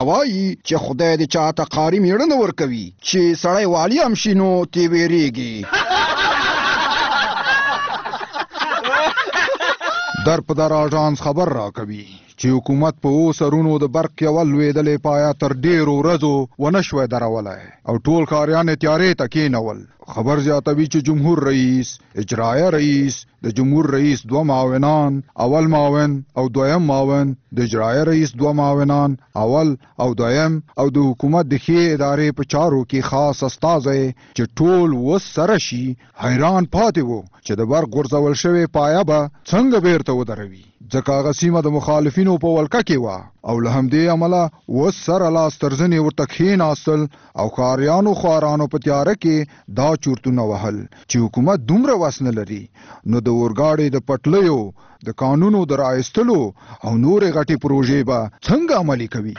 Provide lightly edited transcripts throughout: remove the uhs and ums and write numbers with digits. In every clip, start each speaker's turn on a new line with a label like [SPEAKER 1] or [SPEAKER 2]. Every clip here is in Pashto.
[SPEAKER 1] وایي چې خدای دې چاته قاري میړه نه ورکوي چې سړی والي هم شي نو ترې ویرېږي. در په در آژانس خبر راکوي چې حکومت په اوو سرونو د برق یوه لوېدلې پایه تر ډېرو ورځو ونه شوی درولی او ټول ښاریان یې تیارې ته کېنول. خبر زیاتوي چې جمهور رئیس، اجرایه رئیس، د جمهور رئیس 2 معاونان، اول معاون او دویم معاون، د اجرایه رئیس 2 معاونان، اول او دویم، او د حکومت د ښې ادارې په چارو کې خاص استازی چې ټول وس سره شي حیران پاتې وو چې د برق غورځول شوې پایه به څنګه بیرته ودروي، ځکه هغه سیمه د مخالفینو په ولکه کې وه او له همدې امله وس سره لاس تر زنې ورته کښېناستل او ښاریانو خوارانو په تیاره کې دا چورتونه وهل چې حکومت دومره وس نه لري نو د اورګاډي د پټلیو د قانونو د رایستلو او نورې غټې پروژې به څنګه عملي کوي.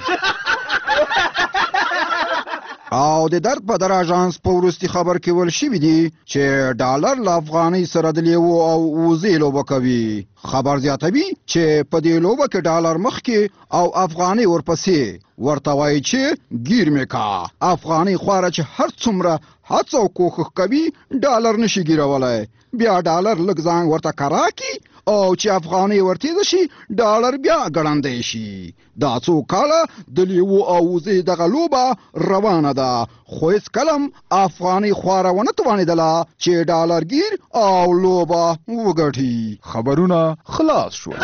[SPEAKER 1] او د درد په در آژانس په وروستي خبر کې ویل شوي دي چې ډالر له افغانۍ سره د لیوو او وزې لوبه کوي. خبر زیاتوي چې په دې لوبه کې ډالر مخکې او افغانۍ ورپسې ورته وایي چې ګیر مې کا. افغانۍ خواره چې هر څومره هڅه او کوښښ کوي ډالر نشي ګیرولی، بیا ډالر لږ زنګ ورته کرا کي او چې افغانۍ ورتېده شي ډالر بیا ګړندی شي. دا څو کاله د لیوو او وزې دغه لوبه روانه ده خو هېڅ کلم افغانۍ خواره ونه توانېدله چې ډالر ګیر او لوبه وګټي. خبرونه خلاص شول.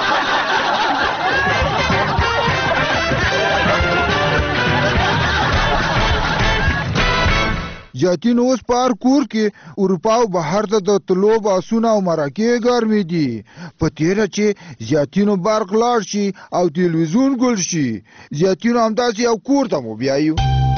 [SPEAKER 1] زیاتین اوس په هر کور کې اروپا او بهر ته د تلو باسونه او مرکې ګرمې دي. په تېره چې زیاتینو برق لاړ شي او تلویزیون ګل شي، زیاتینو همداسې یو کور ته مو بیایو.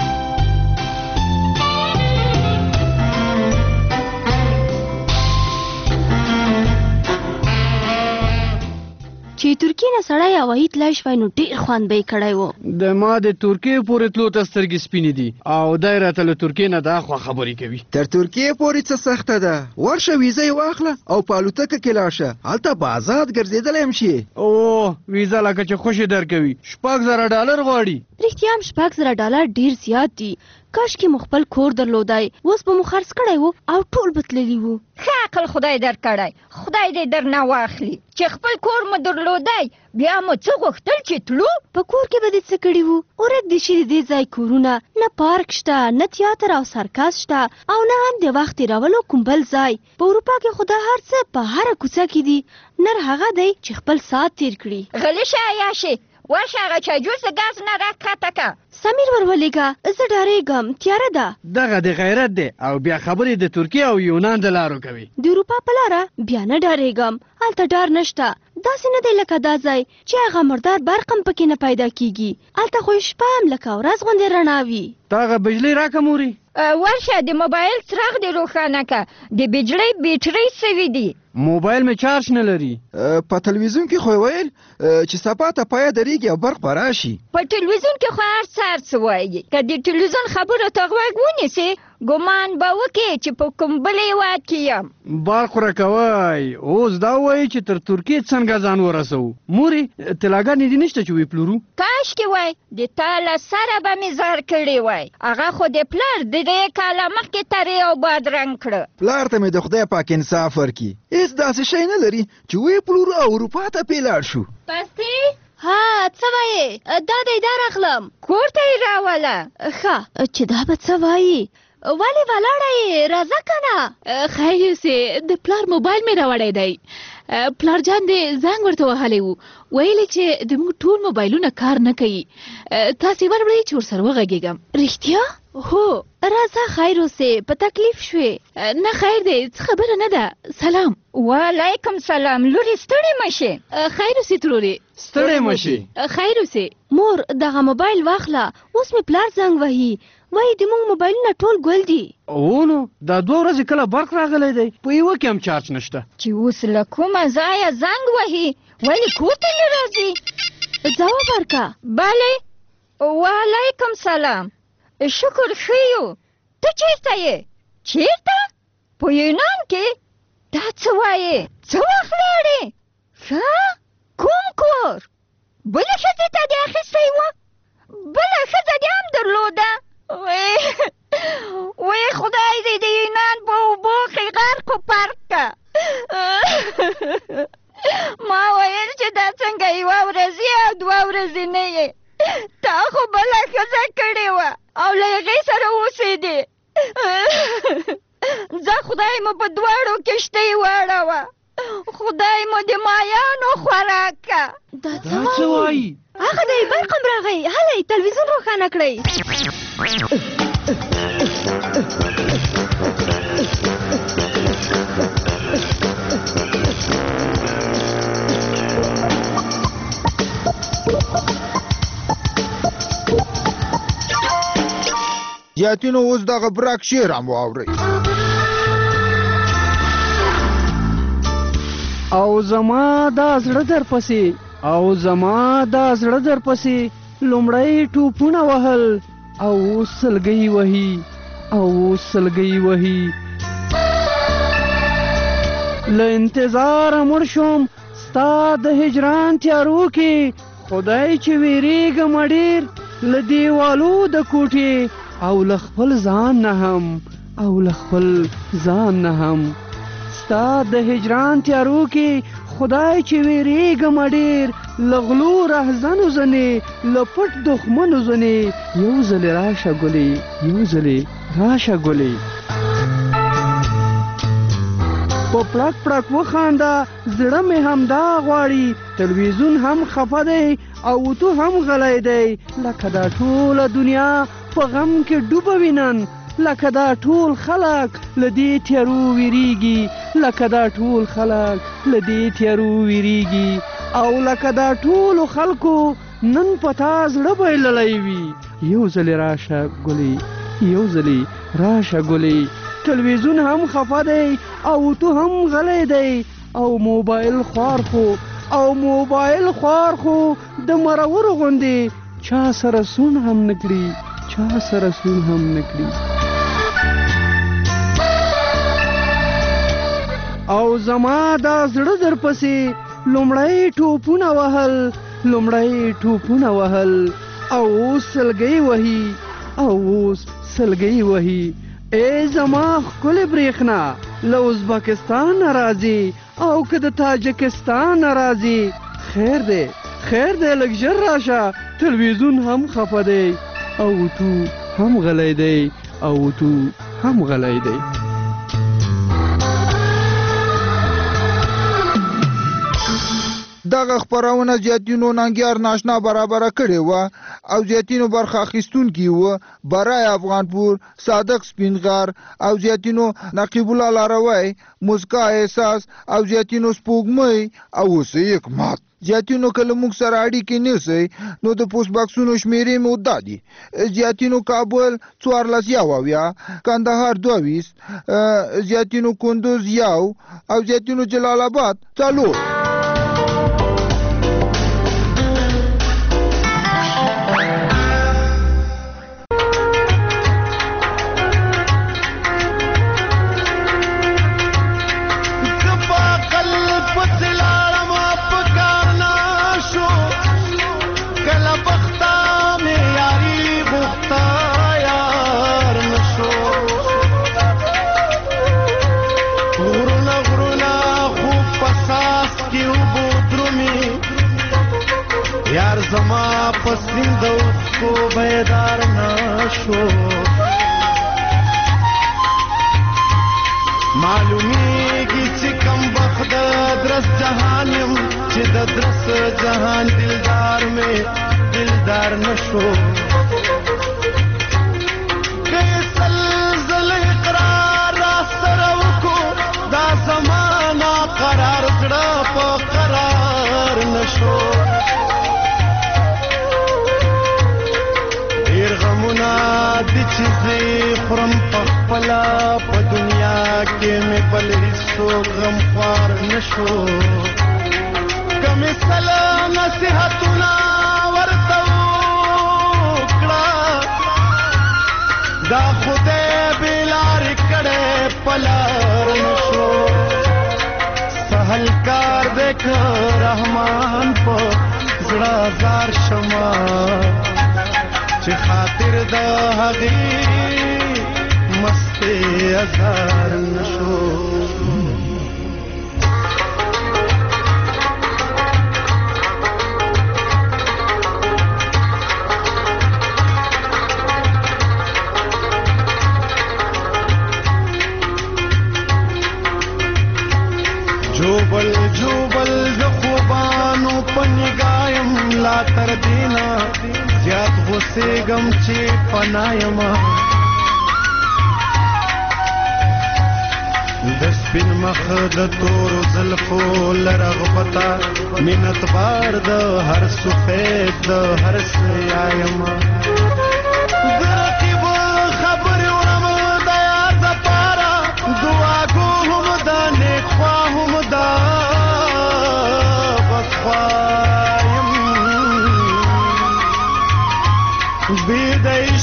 [SPEAKER 2] چې ترکیې نه سړی هوایي تلای شوی نو ډېر خوند به یې کړی و.
[SPEAKER 3] د ما د ترکیې پورې تلو ته سترګې سپینې دي او دی راته له ترکیې نه دا خوا خبرې کوي.
[SPEAKER 1] تر ترکیې پورې څه سخته ده، ورشه ویزه یې واخله او په الوتکه کې لاړ شه، هلته به ازاد ګرځېدلی هم شي.
[SPEAKER 3] اوه ویزه لکه چې خوشې درکوي $6,000 غواړي.
[SPEAKER 2] رښتیا هم $6,000 ډېر زیات دي. کاشکې مو خپل کور درلودای، اوس به مو خرڅ کړی و او ټول به تللي وو.
[SPEAKER 4] ښه عقل خدای درکړی، خدای دې درنه واخلي چې خپل کور مو درلودی بیا مو څه غوښتل چې تلو.
[SPEAKER 2] په کور کې به دې څه کړي وو؟ ورک دې شي د دې ځای کورونه، نه پارک شته، نه تیاتر او سرکس شته او نه هم د وخت تېرولو کوم بل ځای. په اروپا کې خو دا هر څه په هره کوڅه کې دي. نر هغه دی چې خپل ساعت تېر کړي.
[SPEAKER 4] غلی شه عیاشې، ورشه هغه چایجوس د ګاز نه راکښته که.
[SPEAKER 2] سمیر ورولېږه، زه ډارېږم، تیاره ده.
[SPEAKER 3] دغه د غیرت دی او بیا خبرې د ترکیې او یونان د لارو کوي.
[SPEAKER 2] د اروپا په لاره بیا نه ډارېږم، هلته ډار نشته. داسې نه دی لکه دا ځای چې هغه مردار برق هم پکې نه پیدا کېږي. هلته خو شپه هم لکه ورځ غوندې رڼا وي.
[SPEAKER 3] ته هغه بجلۍ راکه مورې.
[SPEAKER 4] ورشه د موبایل څراغ دې روښانه که، د بجلۍ بیټرۍ سوي دي.
[SPEAKER 3] موبایل مې چارج نه لري.
[SPEAKER 1] په تلویزیون کې خو ویل چې سبا ته پایه درېږي او برق به راشي.
[SPEAKER 4] په تلویزیون کې خو هر څه وایي، که د تلویزیون خبرو ته غوږ ونیسې ګمان به وکړې چې په کوم بل هېواد کې یم.
[SPEAKER 3] برق ورکوی، اوس دا وایي چې تر ترکیې څنګه ځان ورسوو. مورې طلاګانې دې نشته چې وپلورو؟
[SPEAKER 4] کاشکې وای د تا له سره به مې زر کړی وای. هغه خو د پلار د 3 کاله مخکې ترې او بادرنګ کړه.
[SPEAKER 1] پلار ته مې د خدای پاک انصاف ورکړي، هېڅ داسې شی نه لري چې وپلورو او اروپا ته پې لاړ شو.
[SPEAKER 2] پستې ها څه وایې؟ دا دی دا راغلم
[SPEAKER 4] کور ته یې راوله.
[SPEAKER 2] ښه چې دا به څه وایي؟ ولې ولاړه یې؟ راځه که نه.
[SPEAKER 5] خیر یوسې د پلار موبایل مې راوړی دی. پلار جان دې زنګ ورته وهلی و، ویلې چې د موږ ټول موبایلونه کار نه کوي، تاسې وربړئ چې ورسره وغږېږم.
[SPEAKER 2] رښتیا؟
[SPEAKER 5] هو
[SPEAKER 2] راځه خیر اوسې، په تکلیف شوې؟
[SPEAKER 5] نه خیر دی، څه خبره نه ده. سلام.
[SPEAKER 4] وعلیکم سلام. لورې ستړې مه شې.
[SPEAKER 5] خیر اوسې ترورې.
[SPEAKER 3] ستړې مه شې.
[SPEAKER 5] خیر اوسې.
[SPEAKER 2] مور دغه موبایل واخله، اوس مې پلار زنګ وهي، وایي د موږ موبایلونه ټول ګل دي.
[SPEAKER 3] نو دا 2 ورځې کله برق راغلی دی، په یوه کې هم چارج نشته.
[SPEAKER 4] چې اوس له کومه ځایه زنګ وهي، ولې کور ته نه راځي؟
[SPEAKER 2] ځواب ورکړه.
[SPEAKER 4] بله. وعلیکم سلام. شکر ښه یو. ته چېرته یې؟ چېرته؟ په یونان کې؟ دا څه وایې؟ څه وخت لاړې؟ ښه؟ کوم کور؟ بله ښځې ته دې اخیستی وه؟ بله ښځه دې هم درلوده؟ وی خدای دې د یونان په اوبو کې غرق و پرق که. ما ویل چې دا څنګه یوه ورځې او دوه ورځې نه یې، تا خو بله ښځه کړې وه او له هغې سره اوسېدې. زه خدای مو په دواړو کښتۍ واړوه، خدای مو د مایانو خوراک که.
[SPEAKER 2] دا څه وایي؟ هغه دی برقم راغی، هلئ تلویزیون روښانه کړئ.
[SPEAKER 1] زیاتینو اوس دغه برک شعر هم واورئ.
[SPEAKER 3] او زما دا زړه در پسې، او زما دا زړه در پسې، لومړی ټوپونه وهل او اوس سلګۍ وهي، او اوس سلګۍ وهي. له انتظاره مړ شوم ستا د هجران تیارو کې، خدای چې ویریږم ډېر له دیوالو د کوټې، او له خپل ځان نه هم، او له خپل ځان نه هم. ستا د هجران تیارو کې خدای چې ویریږم ډېر له غلو رهزنو ځنې، له پټ دښمنو ځنې. یو ځلې راشه ګلې، یو ځلې راشه ګلې. په پړک پړک وخانده زړه مې همدا غواړي، تلویزیون هم خفه دی او تو هم غلی دی. لکه دا ټوله دنیا په غم کې ډوبه وینن، لکه دا ټول خلک له دې تیارو ویریږي، لکه دا ټول خلک له دې تیارو ویریږي. او لکه دا ټولو خلکو نن په تا زړه بایللی وي. یو ځلې راشه ګلې، یو ځلې راشه ګلې. تلویزیون هم خفه دی او تو هم غلی دی، او موبایل خوار خو، او موبایل خوار خو د مرور غوندې چا سره سون هم نکړي، چا سره سون هم نکړي. او زما دا زړه در پسې لومړی ټوپونه وهل، لومړی ټوپونه وهل، او اوس سلګۍ وهي، او اوس سلګۍ وهي. ای زما ښکلې برېښنا له ازبکستان راځي او که د تاجکستان راځي، خیر دی خیر دی لږ ژر راشه. تلویزیون هم خفه دی او تو هم غلی دی، او تو هم غلی دی.
[SPEAKER 1] دغه خپرونه زیاتینو ننګیار ناشنا برابره کړې وه او زیاتینو برخه اخیستونکي وه برای افغانپور، صادق سپینغر او زیاتینو نقیب الله لاروی، مسکا احساس او زیاتینو سپوږمۍ او اوسئ حکمت. زیاتینو که له موږ سره اړیکې نیسئ نو د پوسټ باکسونو شمېرې مې دا دي: زیاتینو کابل 14 کندهار 22 زیاتینو کندوز 1 او زیاتینو جلال آباد 4.
[SPEAKER 6] زما پسین د اوښکو بیدار نشو، معلومیږي چې کم بخت درس جهان یم، چې د درس جهان دلدار مې دلدار نشو. که یې سلزل اقرار را سره وکړو، دا زمانه قرار زړه په قرار نشو. دي چې زه خورم په خپله په دنیا کې مې بل هېڅوک غمخوار نشو. که مې سله نصیحتونه ورته وکړه، دا خدای بې لارې کړی په لار نشو. سهل کار دی که رحمان په زړه ازار شمه، چې خاطر د هغې مستې ازار نشو جوبل جوبل د خوبانو په نگایم لا تر دینا زیات غوسېږم چې پنایما د سپین مخ د تورو زلفو له رغبته منت بار د هر سفید د هر سیایما بید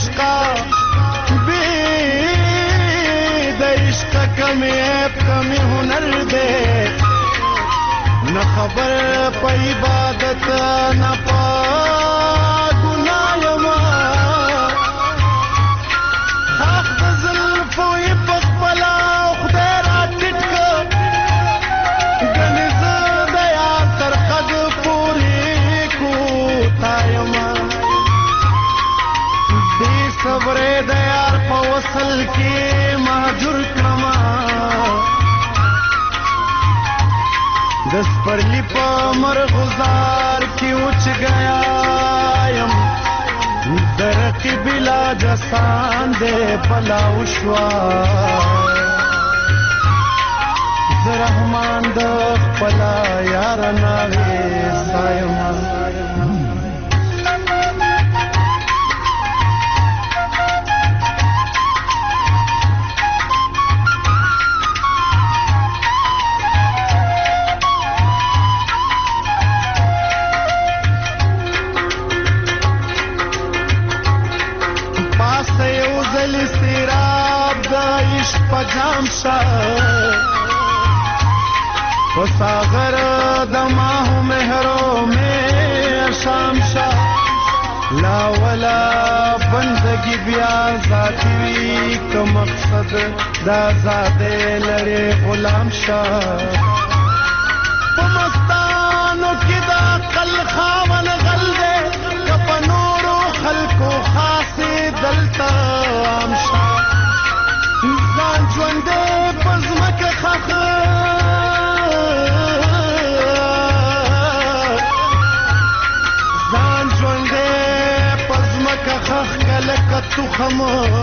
[SPEAKER 6] عشقا کمی عیب کمی ہنر دے نہ خبر پا عبادت نہ پا گناہ یما خاک دا ظلفو پک پلا خدای را ٹٹکا گنز دیا ترقد پوری کوتا یما صبر د یار په وصل کې مهجور کړما د سپرلی په مرغزار کې اوچ گیا یم درقی بلا جسان دې بلا وشوا زرحمان د خپل یار ناوې سایم پجام شا وساغر دماہو مہرو میں شام شا لا ولا بندگی بیا ذاتی وی کا مقصد دا زادے لڑے غلام شا پمستانو کی دا قل خاون غل دے کپنورو خلقو خاصی دلتا عام شا ځان ژوندې په ځمکه ښخ ځان ژوندې په ځمکه ښخ که لکه تخم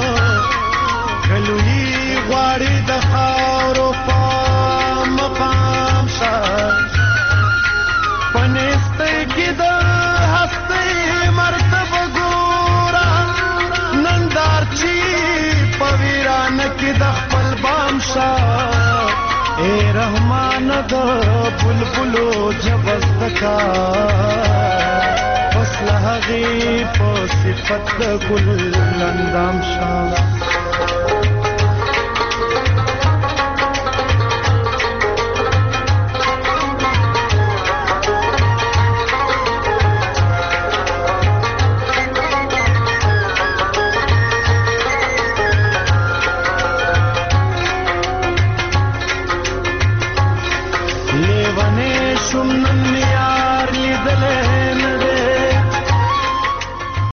[SPEAKER 6] کلویي غواړي د خاورو په مقام شه په نیستۍ کې د هستۍ مرتبه ګوره نندارچي په ویرانه کې د خپل بام شا اے رحمان د بلبلو جبست کا وصل هغې په صفت د ګل اندام شا